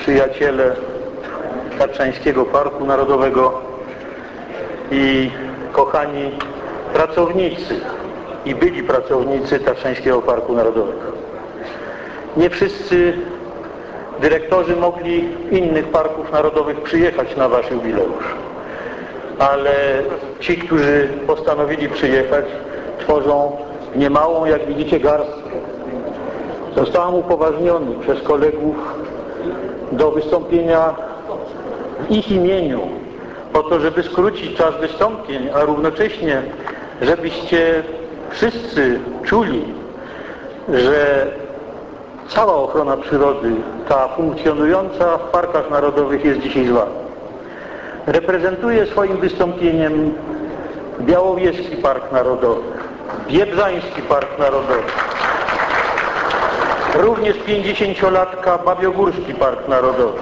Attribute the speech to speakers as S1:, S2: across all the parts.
S1: przyjaciele Tatrzańskiego Parku Narodowego i kochani pracownicy i byli pracownicy Tatrzańskiego Parku Narodowego. Nie wszyscy dyrektorzy mogli innych parków narodowych przyjechać na wasz jubileusz, ale ci, którzy postanowili przyjechać, tworzą niemałą, jak widzicie, garstkę. Zostałem upoważniony przez kolegów do wystąpienia w ich imieniu, po to, żeby skrócić czas wystąpień, a równocześnie, żebyście wszyscy czuli, że cała ochrona przyrody, ta funkcjonująca w parkach narodowych, jest dzisiaj z wami. Reprezentuję swoim wystąpieniem Białowieski Park Narodowy, Biebrzański Park Narodowy, również 50-latka Babiogórski Park Narodowy,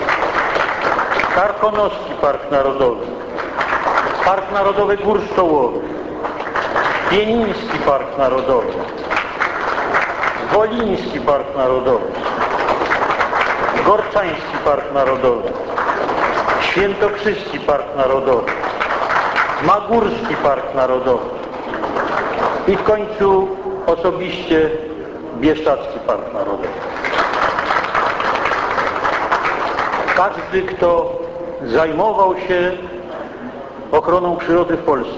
S1: Karkonoski Park Narodowy, Park Narodowy Gór Stołowych, Pieniński Park Narodowy, Woliński Park Narodowy, Gorczański Park Narodowy, Świętokrzyski Park Narodowy, Magórski Park Narodowy i w końcu osobiście Bieszczadzki Park Narodowy. Każdy, kto zajmował się ochroną przyrody w Polsce,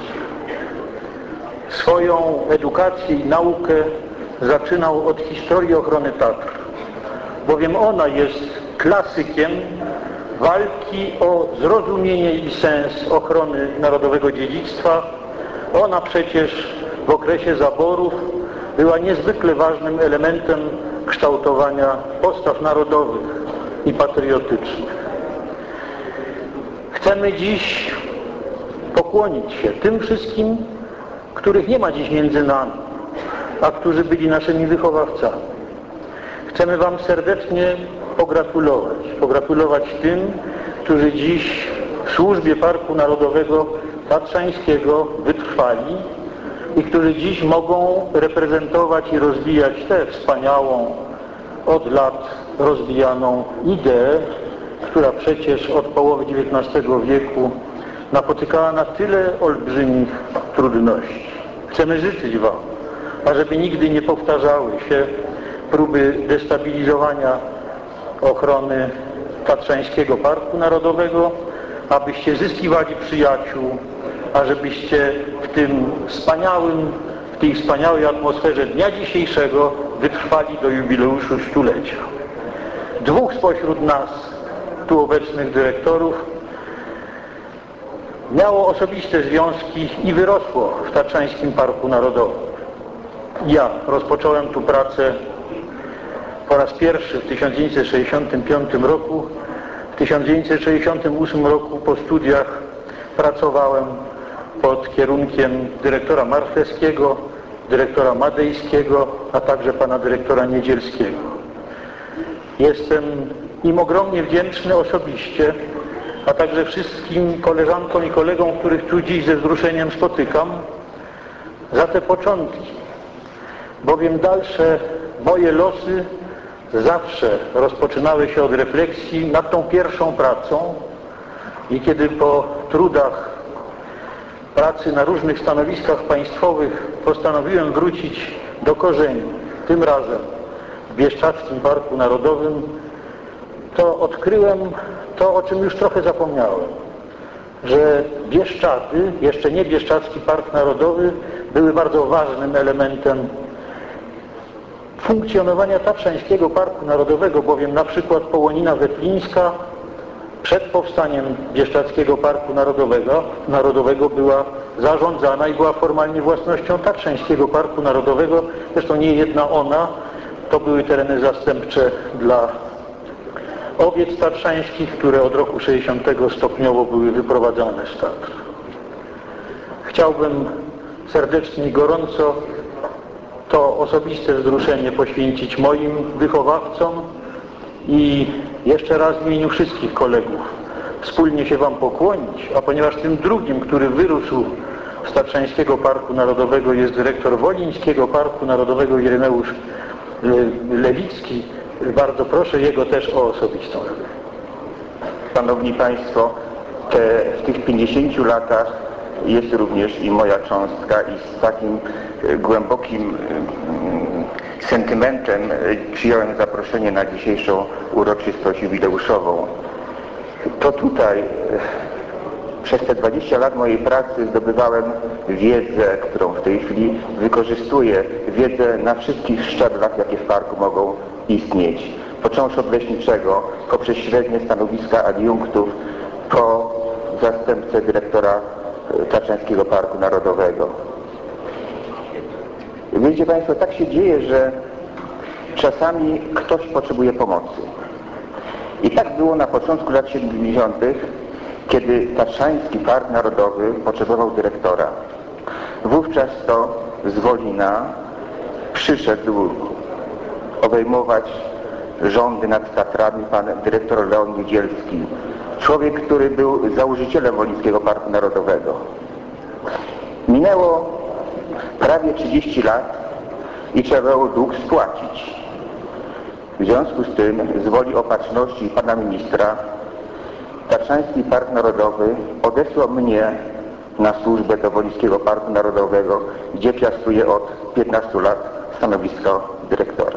S1: swoją edukację i naukę zaczynał od historii ochrony Tatr, bowiem ona jest klasykiem walki o zrozumienie i sens ochrony narodowego dziedzictwa. Ona przecież w okresie zaborów była niezwykle ważnym elementem kształtowania postaw narodowych i patriotycznych. Chcemy dziś pokłonić się tym wszystkim, których nie ma dziś między nami, a którzy byli naszymi wychowawcami. Chcemy wam serdecznie pogratulować tym, którzy dziś w służbie Parku Narodowego Tatrzańskiego wytrwali i którzy dziś mogą reprezentować i rozwijać tę wspaniałą, od lat rozwijaną ideę, która przecież od połowy XIX wieku napotykała na tyle olbrzymich trudności. Chcemy życzyć wam, ażeby nigdy nie powtarzały się próby destabilizowania ochrony Tatrzańskiego Parku Narodowego, abyście zyskiwali przyjaciół, ażebyście w tej wspaniałej atmosferze dnia dzisiejszego wytrwali do jubileuszu stulecia. Dwóch spośród nas, tu obecnych dyrektorów, miało osobiste związki i wyrosło w Tatrzańskim Parku Narodowym. Ja rozpocząłem tu pracę po raz pierwszy w 1965 roku. W 1968 roku po studiach pracowałem pod kierunkiem dyrektora Marchewskiego, dyrektora Madejskiego, a także pana dyrektora Niedzielskiego. Jestem im ogromnie wdzięczny osobiście, a także wszystkim koleżankom i kolegom, których tu dziś ze wzruszeniem spotykam, za te początki, bowiem dalsze moje losy zawsze rozpoczynały się od refleksji nad tą pierwszą pracą i kiedy po trudach pracy na różnych stanowiskach państwowych postanowiłem wrócić do korzeni, tym razem w Bieszczadzkim Parku Narodowym, to odkryłem to, o czym już trochę zapomniałem, że Bieszczady, jeszcze nie Bieszczadzki Park Narodowy, były bardzo ważnym elementem funkcjonowania Tatrzańskiego Parku Narodowego, bowiem na przykład Połonina Wetlińska przed powstaniem Bieszczadzkiego Parku Narodowego była zarządzana i była formalnie własnością Tatrzańskiego Parku Narodowego. Zresztą nie jedna ona, to były tereny zastępcze dla owiec tatrzańskich, które od roku 60 stopniowo były wyprowadzane z Tatr. Chciałbym serdecznie i gorąco to osobiste wzruszenie poświęcić moim wychowawcom i jeszcze raz w imieniu wszystkich kolegów wspólnie się wam pokłonić, a ponieważ tym drugim, który wyrósł z Tatrzańskiego Parku Narodowego jest dyrektor Wolińskiego Parku Narodowego Ireneusz Lewicki, bardzo proszę jego też o osobistą.
S2: Szanowni Państwo, w tych 50 latach jest również i moja cząstka i z takim głębokim sentymentem przyjąłem zaproszenie na dzisiejszą uroczystość jubileuszową. To tutaj przez te 20 lat mojej pracy zdobywałem wiedzę, którą w tej chwili wykorzystuję, wiedzę na wszystkich szczeblach, jakie w parku mogą istnieć. Począwszy od leśniczego, poprzez średnie stanowiska adiunktów, po zastępcę dyrektora Tatrzańskiego Parku Narodowego. Wiecie Państwo, tak się dzieje, że czasami ktoś potrzebuje pomocy. I tak było na początku lat 70., kiedy Tatrzański Park Narodowy potrzebował dyrektora. Wówczas to z Wolina przyszedł obejmować rządy nad Tatrami pan dyrektor Leon Niedzielski. Człowiek, który był założycielem Wolińskiego Parku Narodowego. Minęło prawie 30 lat i trzeba było dług spłacić. W związku z tym, z woli opatrzności pana ministra, Tatrzański Park Narodowy odesłał mnie na służbę do Wolińskiego Parku Narodowego, gdzie piastuję od 15 lat stanowisko dyrektora.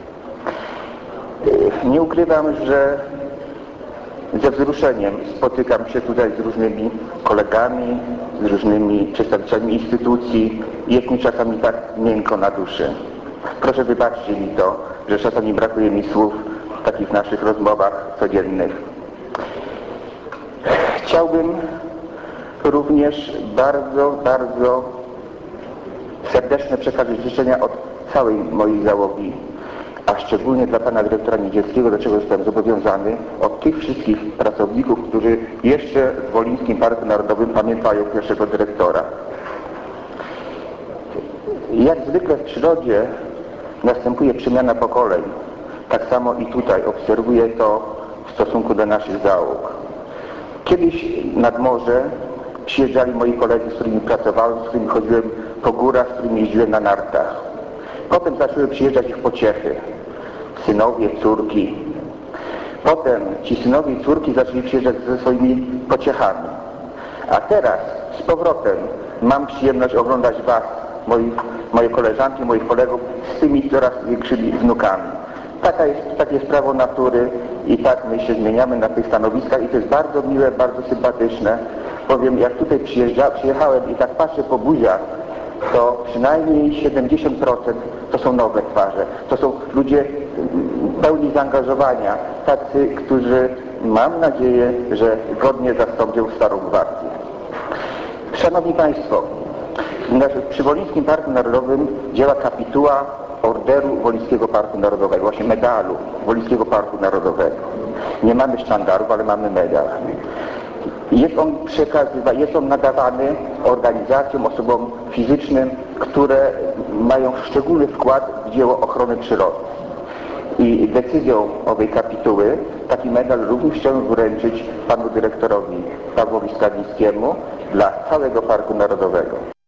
S2: Nie ukrywam, że ze wzruszeniem spotykam się tutaj z różnymi kolegami, z różnymi przedstawicielami instytucji. Jest mi czasami tak miękko na duszy. Proszę wybaczcie mi to, że czasami brakuje mi słów w takich naszych rozmowach codziennych. Chciałbym również bardzo serdeczne przekazać życzenia od całej mojej załogi, a szczególnie dla pana dyrektora Niedzielskiego, do czego jestem zobowiązany, od tych wszystkich pracowników, którzy jeszcze w Wolińskim Parku Narodowym pamiętają pierwszego dyrektora. Jak zwykle w przyrodzie następuje przemiana pokoleń. Tak samo i tutaj obserwuję to w stosunku do naszych załóg. Kiedyś nad morze przyjeżdżali moi koledzy, z którymi pracowałem, z którymi chodziłem po górach, z którymi jeździłem na nartach. Potem zaczęły przyjeżdżać ich pociechy. Synowie, córki. Potem ci synowie i córki zaczęli przyjeżdżać ze swoimi pociechami. A teraz z powrotem mam przyjemność oglądać was, moje koleżanki, moich kolegów z tymi coraz większymi wnukami. Takie jest prawo natury i tak my się zmieniamy na tych stanowiskach i to jest bardzo miłe, bardzo sympatyczne. Powiem, jak tutaj przyjechałem i tak patrzę po buziach, to przynajmniej 70% to są nowe twarze. To są ludzie pełni zaangażowania, tacy, którzy mam nadzieję, że godnie zastąpią starą gwardię. Szanowni Państwo, przy Wolińskim Parku Narodowym działa kapituła Orderu Wolińskiego Parku Narodowego, właśnie medalu Wolińskiego Parku Narodowego. Nie mamy sztandarów, ale mamy medal. Jest on nadawany organizacjom, osobom fizycznym, które mają szczególny wkład w dzieło ochrony przyrody. I decyzją owej kapituły taki medal również chciałem wręczyć panu dyrektorowi Pawłowi Skadnickiemu dla całego Parku Narodowego.